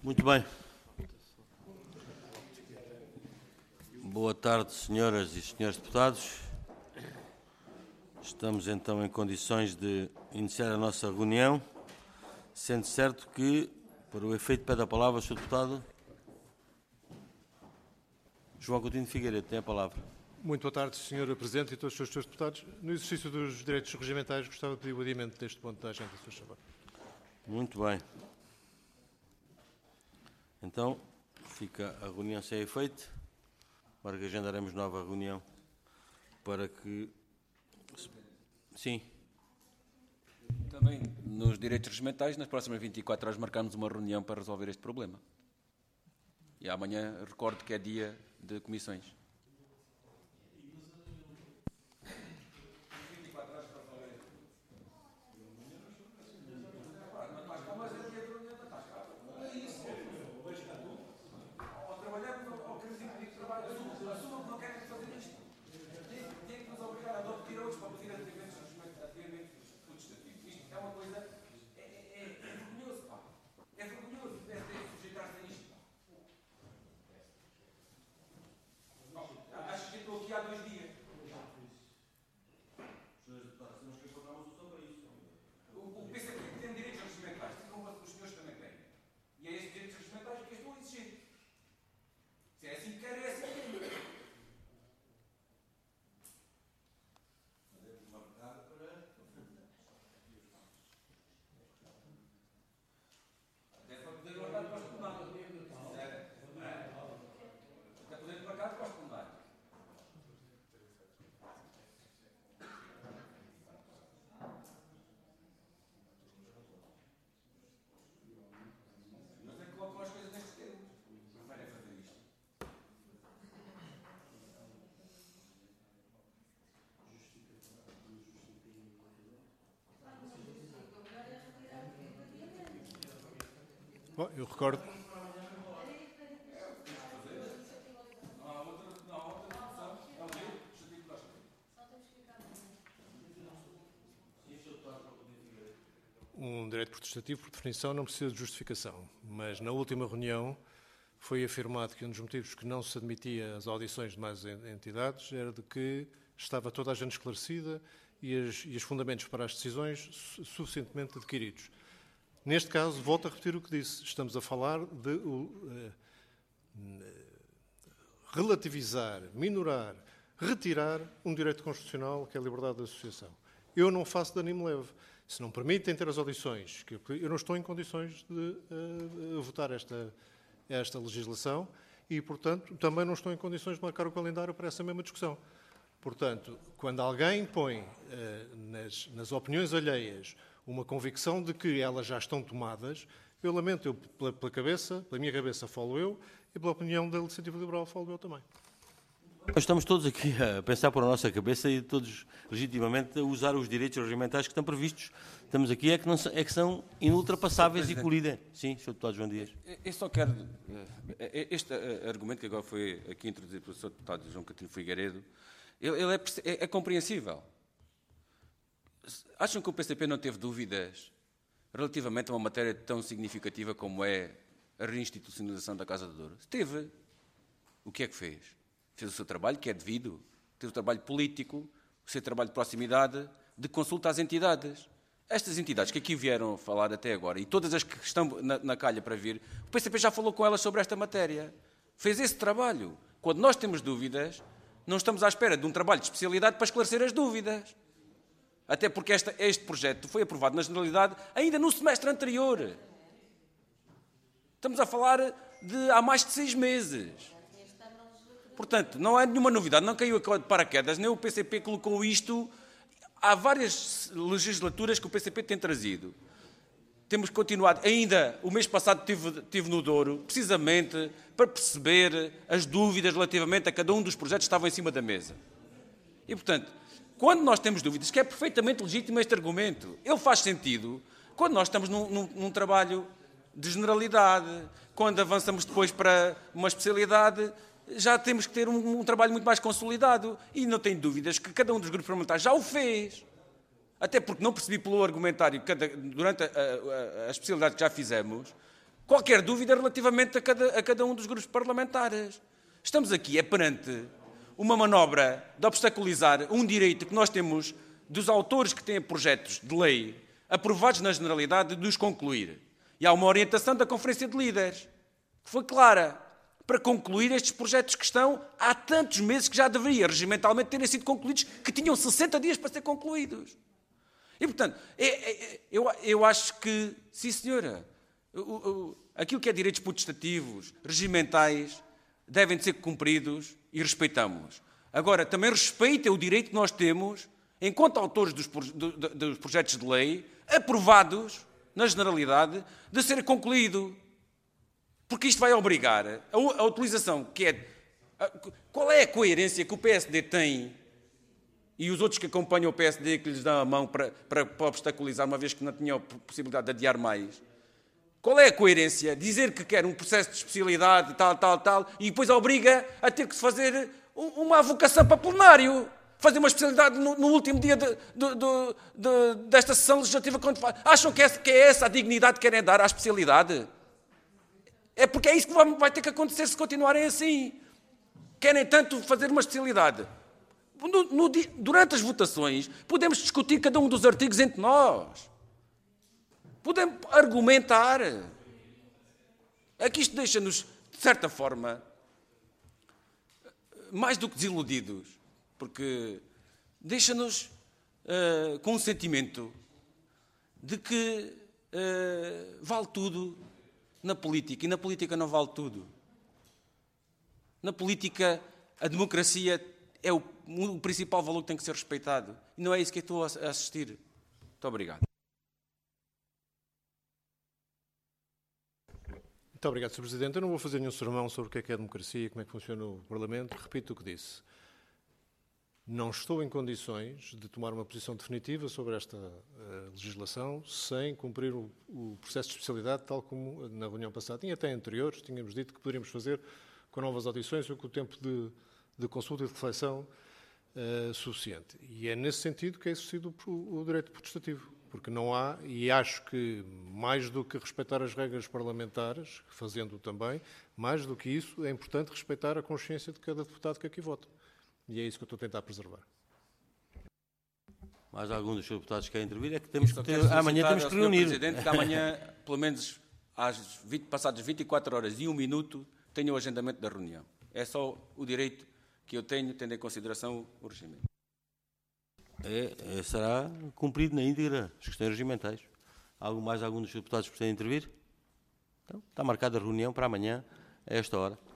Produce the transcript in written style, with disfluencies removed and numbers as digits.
Muito bem. Boa tarde, senhoras e senhores deputados. Estamos então em condições de iniciar a nossa reunião, sendo certo que, para o efeito, pede a palavra o Sr. Deputado João Coutinho de Figueiredo. Tem a palavra. Muito boa tarde, Sr. Presidente e todos os Srs. Deputados. No exercício dos direitos regimentais, gostava de pedir o adiamento deste ponto da agenda, se faz favor. Muito bem. Então, fica a reunião sem efeito. Agora que agendaremos nova reunião para que... Sim. Também, nos direitos regimentais, nas próximas 24 horas marcamos uma reunião para resolver este problema. E amanhã recordo que é dia de comissões. Bom, eu recordo... Um direito protestativo, por definição, não precisa de justificação, mas na última reunião foi afirmado que um dos motivos que não se admitia as audições de mais entidades era de que estava toda a gente esclarecida e os fundamentos para as decisões suficientemente adquiridos. Neste caso, volto a repetir o que disse, estamos a falar de relativizar, minorar, retirar um direito constitucional que é a liberdade de associação. Eu não faço de ânimo leve. Se não permitem ter as audições, que eu não estou em condições de votar esta legislação e, portanto, também não estou em condições de marcar o calendário para essa mesma discussão. Portanto, quando alguém põe nas opiniões alheias uma convicção de que elas já estão tomadas, eu lamento, pela minha cabeça falo eu, e pela opinião da Iniciativa Liberal falo eu também. Nós estamos todos aqui a pensar por a nossa cabeça e todos legitimamente a usar os direitos regimentais que estão previstos. Estamos aqui é que são inultrapassáveis e colidem. Sim, Sr. Deputado João Dias. Eu só quero... Este argumento que agora foi aqui introduzido pelo Sr. Deputado João Coutinho Figueiredo, ele é compreensível. Acham que o PCP não teve dúvidas relativamente a uma matéria tão significativa como é a reinstitucionalização da Casa de Douro? Teve. O que é que fez? Fez o seu trabalho, que é devido. Teve o trabalho político, o seu trabalho de proximidade, de consulta às entidades. Estas entidades que aqui vieram falar até agora, e todas as que estão na calha para vir, o PCP já falou com elas sobre esta matéria. Fez esse trabalho. Quando nós temos dúvidas, não estamos à espera de um trabalho de especialidade para esclarecer as dúvidas. Até porque este projeto foi aprovado na Generalidade ainda no semestre anterior. Estamos a falar de há mais de 6 meses. Portanto, não há nenhuma novidade, não caiu de paraquedas, nem o PCP colocou isto. Há várias legislaturas que o PCP tem trazido. Temos continuado, ainda o mês passado estive no Douro, precisamente para perceber as dúvidas relativamente a cada um dos projetos que estavam em cima da mesa. E, portanto, quando nós temos dúvidas, que é perfeitamente legítimo este argumento, ele faz sentido quando nós estamos num trabalho de generalidade, quando avançamos depois para uma especialidade, já temos que ter um trabalho muito mais consolidado. E não tenho dúvidas que cada um dos grupos parlamentares já o fez. Até porque não percebi pelo argumentário, durante a especialidade que já fizemos, qualquer dúvida relativamente a cada um dos grupos parlamentares. Estamos aqui, perante uma manobra de obstaculizar um direito que nós temos dos autores que têm projetos de lei aprovados na Generalidade de os concluir. E há uma orientação da Conferência de Líderes, que foi clara, para concluir estes projetos que estão há tantos meses que já deveria regimentalmente terem sido concluídos, que tinham 60 dias para ser concluídos. E, portanto, eu acho que, sim senhora, aquilo que é direitos potestativos, regimentais, devem de ser cumpridos e respeitamos. Agora, também respeitem o direito que nós temos, enquanto autores dos projetos de lei, aprovados, na Generalidade, de ser concluído. Porque isto vai obrigar a utilização que é... Qual é a coerência que o PSD tem e os outros que acompanham o PSD que lhes dão a mão para obstaculizar, uma vez que não tinham possibilidade de adiar mais? Qual é a coerência? Dizer que quer um processo de especialidade, tal, e depois obriga a ter que se fazer uma avocação para plenário. Fazer uma especialidade no último dia desta sessão legislativa. Acham que é essa a dignidade que querem dar à especialidade? É porque é isso que vai ter que acontecer se continuarem assim. Querem tanto fazer uma especialidade. Durante as votações, podemos discutir cada um dos artigos entre nós. Podemos argumentar. Aqui isto deixa-nos, de certa forma, mais do que desiludidos, porque deixa-nos com um sentimento de que vale tudo na política, e na política não vale tudo. Na política, a democracia é o principal valor que tem que ser respeitado. E não é isso que eu estou a assistir. Muito obrigado. Muito obrigado, Sr. Presidente. Eu não vou fazer nenhum sermão sobre o que é democracia e como é que funciona o Parlamento. Repito o que disse. Não estou em condições de tomar uma posição definitiva sobre esta legislação sem cumprir o processo de especialidade, tal como na reunião passada e até anteriores tínhamos dito que poderíamos fazer com novas audições ou com o tempo de consulta e de reflexão suficiente. E é nesse sentido que é exercido o direito protestativo, porque não há, e acho que mais do que respeitar as regras parlamentares, fazendo-o também, mais do que isso, é importante respeitar a consciência de cada deputado que aqui vota. E é isso que eu estou a tentar preservar. Mais algum dos seus deputados que quer intervir? É que temos que ter, amanhã temos que reunir. Presidente, que amanhã, pelo menos passadas 24 horas e 1 minuto, tenha o agendamento da reunião. É só o direito que eu tenho, tendo em consideração o regimento. Será cumprido na íntegra as questões regimentais. Mais algum dos seus deputados que pretende intervir? Então, está marcada a reunião para amanhã, a esta hora.